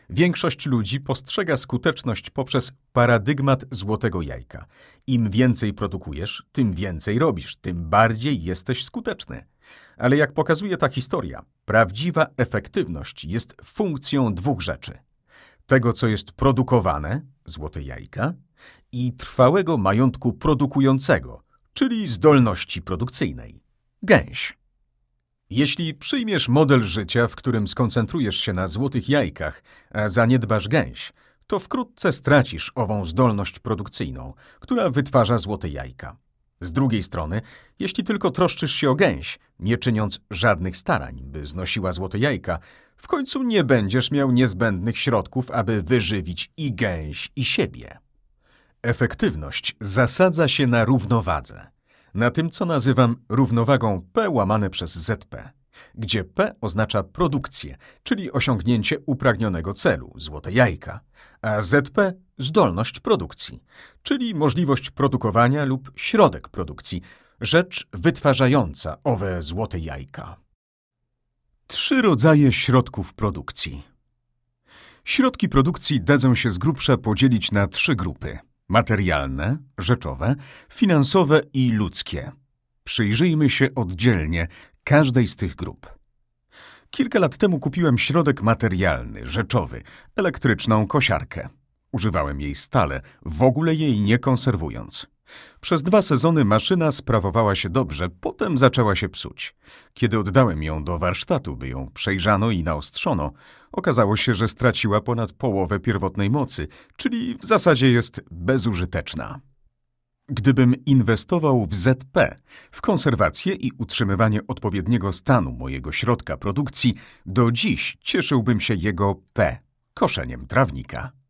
Większość ludzi postrzega skuteczność poprzez paradygmat złotego jajka. Im więcej produkujesz, tym więcej robisz, tym bardziej jesteś skuteczny. Ale jak pokazuje ta historia, prawdziwa efektywność jest funkcją dwóch rzeczy. Tego, co jest produkowane, złote jajka, i trwałego majątku produkującego, czyli zdolności produkcyjnej, gęś. Jeśli przyjmiesz model życia, w którym skoncentrujesz się na złotych jajkach, a zaniedbasz gęś, to wkrótce stracisz ową zdolność produkcyjną, która wytwarza złote jajka. Z drugiej strony, jeśli tylko troszczysz się o gęś, nie czyniąc żadnych starań, by znosiła złote jajka, w końcu nie będziesz miał niezbędnych środków, aby wyżywić i gęś, i siebie. Efektywność zasadza się na równowadze. Na tym, co nazywam równowagą P łamane przez ZP, gdzie P oznacza produkcję, czyli osiągnięcie upragnionego celu, złote jajka, a ZP zdolność produkcji, czyli możliwość produkowania lub środek produkcji, rzecz wytwarzająca owe złote jajka. 3 rodzaje środków produkcji. Środki produkcji dadzą się z grubsza podzielić na 3 grupy. Materialne, rzeczowe, finansowe i ludzkie. Przyjrzyjmy się oddzielnie każdej z tych grup. Kilka lat temu kupiłem środek materialny, rzeczowy, elektryczną kosiarkę. Używałem jej stale, w ogóle jej nie konserwując. Przez 2 sezony maszyna sprawowała się dobrze, potem zaczęła się psuć. Kiedy oddałem ją do warsztatu, by ją przejrzano i naostrzono, okazało się, że straciła ponad połowę pierwotnej mocy, czyli w zasadzie jest bezużyteczna. Gdybym inwestował w ZP, w konserwację i utrzymywanie odpowiedniego stanu mojego środka produkcji, do dziś cieszyłbym się jego P, koszeniem trawnika.